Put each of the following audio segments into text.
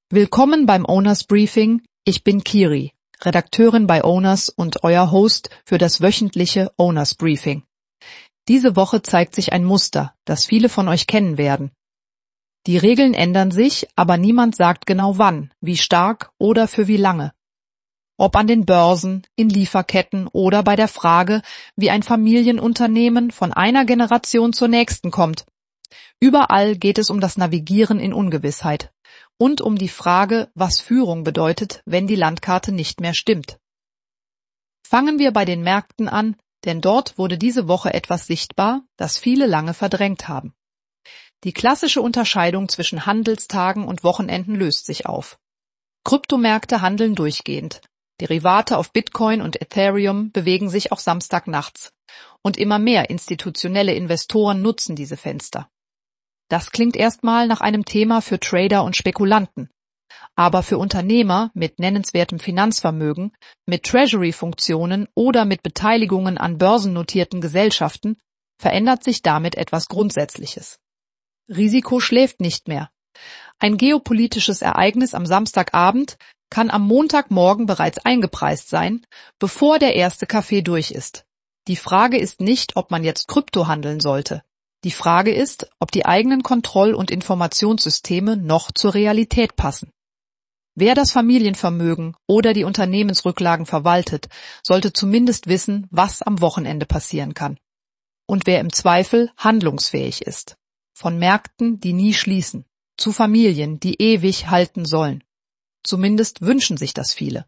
Willkommen beim Owners Briefing. Ich bin Kiri, Redakteurin bei Owners und euer Host für das wöchentliche Owners Briefing. Diese Woche zeigt sich ein Muster, das viele von euch kennen werden. Die Regeln ändern sich, aber niemand sagt genau wann, wie stark oder für wie lange. Ob an den Börsen, in Lieferketten oder bei der Frage, wie ein Familienunternehmen von einer Generation zur nächsten kommt. Überall geht es um das Navigieren in Ungewissheit und um die Frage, was Führung bedeutet, wenn die Landkarte nicht mehr stimmt. Fangen wir bei den Märkten an, denn dort wurde diese Woche etwas sichtbar, das viele lange verdrängt haben. Die klassische Unterscheidung zwischen Handelstagen und Wochenenden löst sich auf. Kryptomärkte handeln durchgehend. Derivate auf Bitcoin und Ethereum bewegen sich auch samstagnachts. Und immer mehr institutionelle Investoren nutzen diese Fenster. Das klingt erstmal nach einem Thema für Trader und Spekulanten. Aber für Unternehmer mit nennenswertem Finanzvermögen, mit Treasury-Funktionen oder mit Beteiligungen an börsennotierten Gesellschaften verändert sich damit etwas Grundsätzliches. Risiko schläft nicht mehr. Ein geopolitisches Ereignis am Samstagabend kann am Montagmorgen bereits eingepreist sein, bevor der erste Kaffee durch ist. Die Frage ist nicht, ob man jetzt Krypto handeln sollte. Die Frage ist, ob die eigenen Kontroll- und Informationssysteme noch zur Realität passen. Wer das Familienvermögen oder die Unternehmensrücklagen verwaltet, sollte zumindest wissen, was am Wochenende passieren kann. Und wer im Zweifel handlungsfähig ist. Von Märkten, die nie schließen, zu Familien, die ewig halten sollen. Zumindest wünschen sich das viele.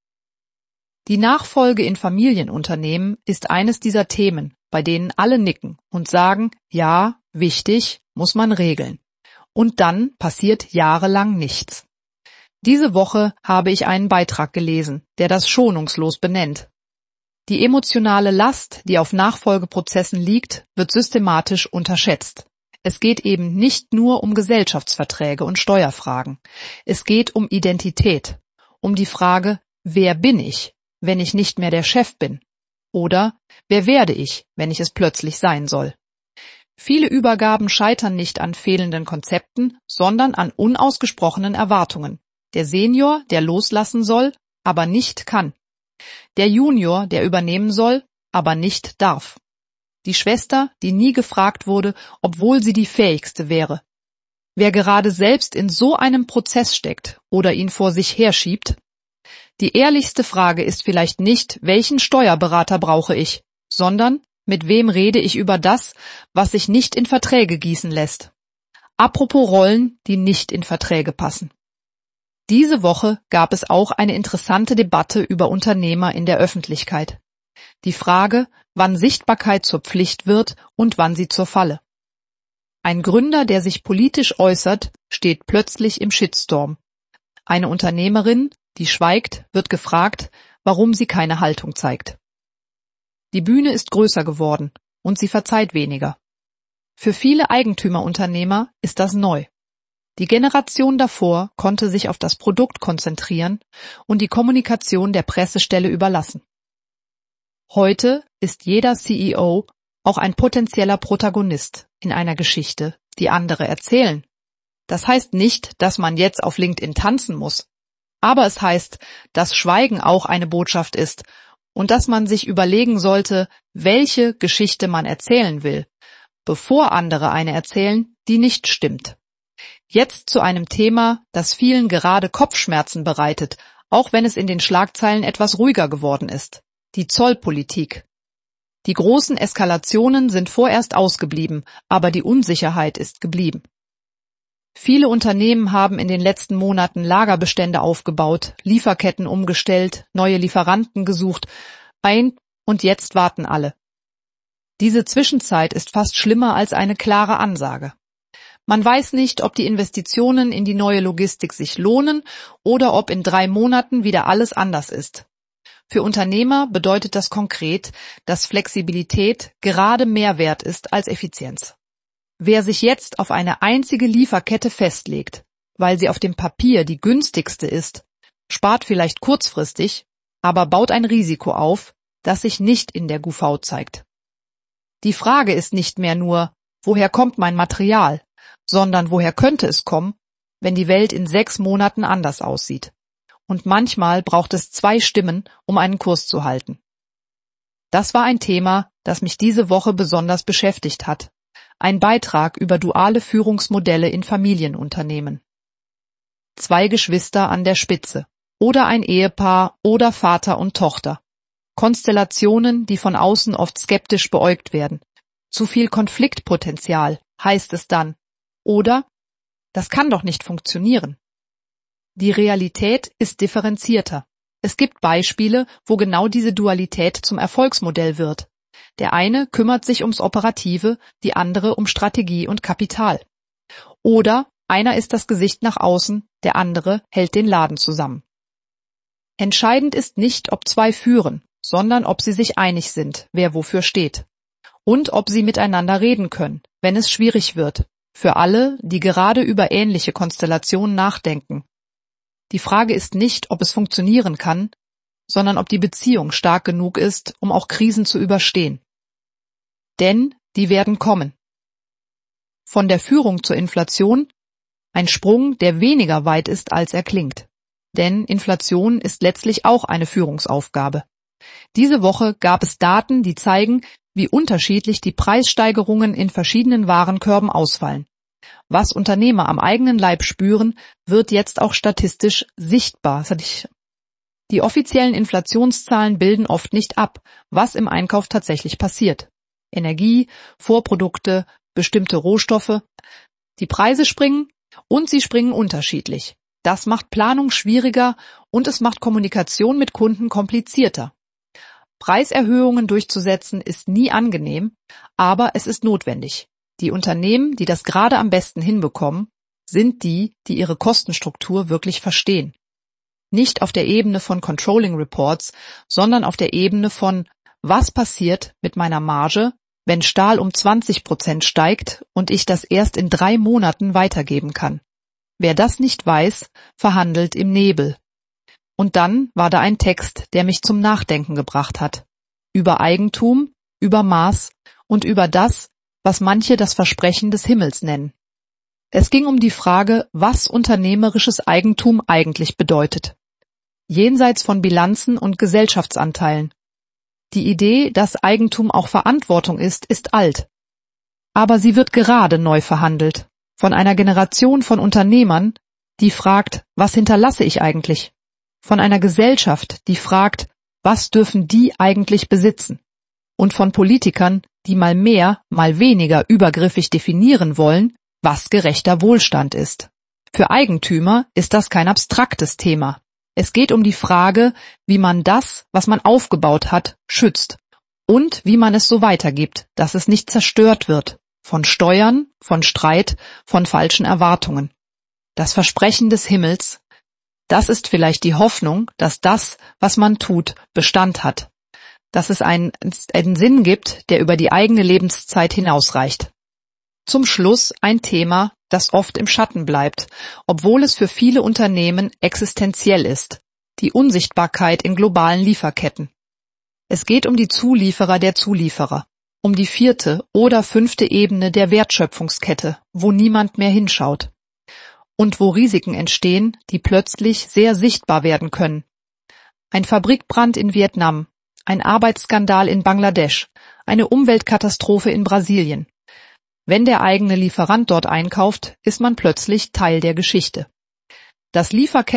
Die Nachfolge in Familienunternehmen ist eines dieser Themen, bei denen alle nicken und sagen, ja, wichtig, muss man regeln. Und dann passiert jahrelang nichts. Diese Woche habe ich einen Beitrag gelesen, der das schonungslos benennt. Die emotionale Last, die auf Nachfolgeprozessen liegt, wird systematisch unterschätzt. Es geht eben nicht nur um Gesellschaftsverträge und Steuerfragen. Es geht um Identität, um die Frage, wer bin ich, wenn ich nicht mehr der Chef bin? Oder wer werde ich, wenn ich es plötzlich sein soll? Viele Übergaben scheitern nicht an fehlenden Konzepten, sondern an unausgesprochenen Erwartungen. Der Senior, der loslassen soll, aber nicht kann. Der Junior, der übernehmen soll, aber nicht darf. Die Schwester, die nie gefragt wurde, obwohl sie die fähigste wäre. Wer gerade selbst in so einem Prozess steckt oder ihn vor sich herschiebt. Die ehrlichste Frage ist vielleicht nicht, welchen Steuerberater brauche ich, sondern mit wem rede ich über das, was sich nicht in Verträge gießen lässt. Apropos Rollen, die nicht in Verträge passen. Diese Woche gab es auch eine interessante Debatte über Unternehmer in der Öffentlichkeit. Die Frage, wann Sichtbarkeit zur Pflicht wird und wann sie zur Falle. Ein Gründer, der sich politisch äußert, steht plötzlich im Shitstorm. Eine Unternehmerin, die schweigt, wird gefragt, warum sie keine Haltung zeigt. Die Bühne ist größer geworden und sie verzeiht weniger. Für viele Eigentümerunternehmer ist das neu. Die Generation davor konnte sich auf das Produkt konzentrieren und die Kommunikation der Pressestelle überlassen. Heute ist jeder CEO auch ein potenzieller Protagonist in einer Geschichte, die andere erzählen. Das heißt nicht, dass man jetzt auf LinkedIn tanzen muss. Aber es heißt, dass Schweigen auch eine Botschaft ist und dass man sich überlegen sollte, welche Geschichte man erzählen will, bevor andere eine erzählen, die nicht stimmt. Jetzt zu einem Thema, das vielen gerade Kopfschmerzen bereitet, auch wenn es in den Schlagzeilen etwas ruhiger geworden ist. Die Zollpolitik. Die großen Eskalationen sind vorerst ausgeblieben, aber die Unsicherheit ist geblieben. Viele Unternehmen haben in den letzten Monaten Lagerbestände aufgebaut, Lieferketten umgestellt, neue Lieferanten gesucht, und jetzt warten alle. Diese Zwischenzeit ist fast schlimmer als eine klare Ansage. Man weiß nicht, ob die Investitionen in die neue Logistik sich lohnen oder ob in 3 Monaten wieder alles anders ist. Für Unternehmer bedeutet das konkret, dass Flexibilität gerade mehr wert ist als Effizienz. Wer sich jetzt auf eine einzige Lieferkette festlegt, weil sie auf dem Papier die günstigste ist, spart vielleicht kurzfristig, aber baut ein Risiko auf, das sich nicht in der GUV zeigt. Die Frage ist nicht mehr nur, woher kommt mein Material, sondern woher könnte es kommen wenn die Welt in 6 Monaten anders aussieht. Und manchmal braucht es 2 Stimmen, um einen Kurs zu halten. Das war ein Thema, das mich diese Woche besonders beschäftigt hat. Ein Beitrag über duale Führungsmodelle in Familienunternehmen. 2 Geschwister an der Spitze oder ein Ehepaar oder Vater und Tochter. Konstellationen, die von außen oft skeptisch beäugt werden. Zu viel Konfliktpotenzial, heißt es dann. Oder, das kann doch nicht funktionieren. Die Realität ist differenzierter. Es gibt Beispiele, wo genau diese Dualität zum Erfolgsmodell wird. Der eine kümmert sich ums Operative, die andere um Strategie und Kapital. Oder einer ist das Gesicht nach außen, der andere hält den Laden zusammen. Entscheidend ist nicht, ob 2 führen, sondern ob sie sich einig sind, wer wofür steht. Und ob sie miteinander reden können, wenn es schwierig wird. Für alle, die gerade über ähnliche Konstellationen nachdenken. Die Frage ist nicht, ob es funktionieren kann, sondern ob die Beziehung stark genug ist, um auch Krisen zu überstehen. Denn die werden kommen. Von der Führung zur Inflation, ein Sprung, der weniger weit ist, als er klingt. Denn Inflation ist letztlich auch eine Führungsaufgabe. Diese Woche gab es Daten, die zeigen, wie unterschiedlich die Preissteigerungen in verschiedenen Warenkörben ausfallen. Was Unternehmer am eigenen Leib spüren, wird jetzt auch statistisch sichtbar. Die offiziellen Inflationszahlen bilden oft nicht ab, was im Einkauf tatsächlich passiert. Energie, Vorprodukte, bestimmte Rohstoffe. Die Preise springen und sie springen unterschiedlich. Das macht Planung schwieriger und es macht Kommunikation mit Kunden komplizierter. Preiserhöhungen durchzusetzen ist nie angenehm, aber es ist notwendig. Die Unternehmen, die das gerade am besten hinbekommen, sind die, die ihre Kostenstruktur wirklich verstehen. Nicht auf der Ebene von Controlling Reports, sondern auf der Ebene von, was passiert mit meiner Marge, wenn Stahl um 20% steigt und ich das erst in 3 Monaten weitergeben kann. Wer das nicht weiß, verhandelt im Nebel. Und dann war da ein Text, der mich zum Nachdenken gebracht hat. Über Eigentum, über Maß und über das, was manche das Versprechen des Himmels nennen. Es ging um die Frage, was unternehmerisches Eigentum eigentlich bedeutet. Jenseits von Bilanzen und Gesellschaftsanteilen. Die Idee, dass Eigentum auch Verantwortung ist alt. Aber sie wird gerade neu verhandelt. Von einer Generation von Unternehmern, die fragt, was hinterlasse ich eigentlich? Von einer Gesellschaft, die fragt, was dürfen die eigentlich besitzen? Und von Politikern, die mal mehr, mal weniger übergriffig definieren wollen, was gerechter Wohlstand ist. Für Eigentümer ist das kein abstraktes Thema. Es geht um die Frage, wie man das, was man aufgebaut hat, schützt und wie man es so weitergibt, dass es nicht zerstört wird. Von Steuern, von Streit, von falschen Erwartungen. Das Versprechen des Himmels, das ist vielleicht die Hoffnung, dass das, was man tut, Bestand hat. Dass es einen Sinn gibt, der über die eigene Lebenszeit hinausreicht. Zum Schluss ein Thema, das oft im Schatten bleibt, obwohl es für viele Unternehmen existenziell ist. Die Unsichtbarkeit in globalen Lieferketten. Es geht um die Zulieferer der Zulieferer. Um die 4. oder 5. Ebene der Wertschöpfungskette, wo niemand mehr hinschaut. Und wo Risiken entstehen, die plötzlich sehr sichtbar werden können. Ein Fabrikbrand in Vietnam, ein Arbeitsskandal in Bangladesch, eine Umweltkatastrophe in Brasilien. Wenn der eigene Lieferant dort einkauft, ist man plötzlich Teil der Geschichte. Das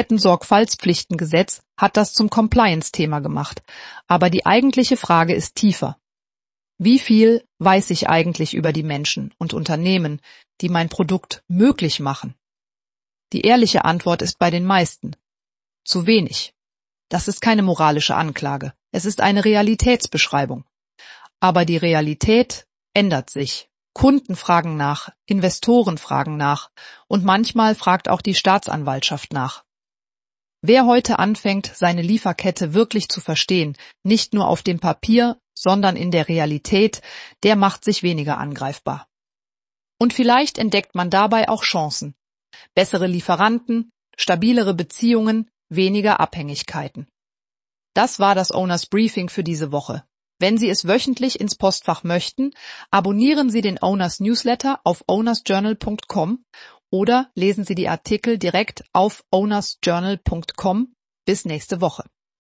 Lieferketten-Sorgfaltspflichtengesetz hat das zum Compliance-Thema gemacht, aber die eigentliche Frage ist tiefer. Wie viel weiß ich eigentlich über die Menschen und Unternehmen, die mein Produkt möglich machen? Die ehrliche Antwort ist bei den meisten: zu wenig. Das ist keine moralische Anklage, es ist eine Realitätsbeschreibung. Aber die Realität ändert sich. Kunden fragen nach, Investoren fragen nach und manchmal fragt auch die Staatsanwaltschaft nach. Wer heute anfängt, seine Lieferkette wirklich zu verstehen, nicht nur auf dem Papier, sondern in der Realität, der macht sich weniger angreifbar. Und vielleicht entdeckt man dabei auch Chancen. Bessere Lieferanten, stabilere Beziehungen, weniger Abhängigkeiten. Das war das Owners Briefing für diese Woche. Wenn Sie es wöchentlich ins Postfach möchten, abonnieren Sie den Owners Newsletter auf ownersjournal.com oder lesen Sie die Artikel direkt auf ownersjournal.com. Bis nächste Woche.